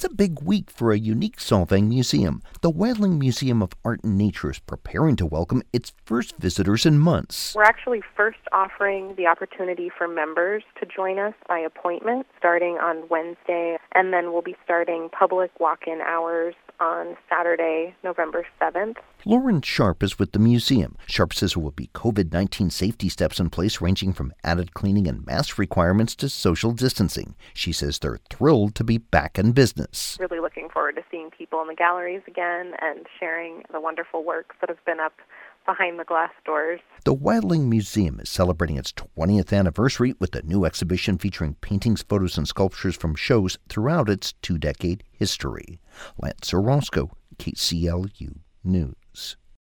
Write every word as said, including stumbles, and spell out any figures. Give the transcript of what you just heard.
It's a big week for a unique Solvang museum. The Wadling Museum of Art and Nature is preparing to welcome its first visitors in months. We're actually first offering the opportunity for members to join us by appointment starting on Wednesday, and then we'll be starting public walk-in hours on Saturday, November seventh. Lauren Sharp is with the museum. Sharp says there will be covid nineteen safety steps in place ranging from added cleaning and mask requirements to social distancing. She says they're thrilled to be back in business. Really looking forward to seeing people in the galleries again and sharing the wonderful works that have been up behind the glass doors. The Wadling Museum is celebrating its twentieth anniversary with a new exhibition featuring paintings, photos, and sculptures from shows throughout its two-decade history. Lance Orozco, K C L U News.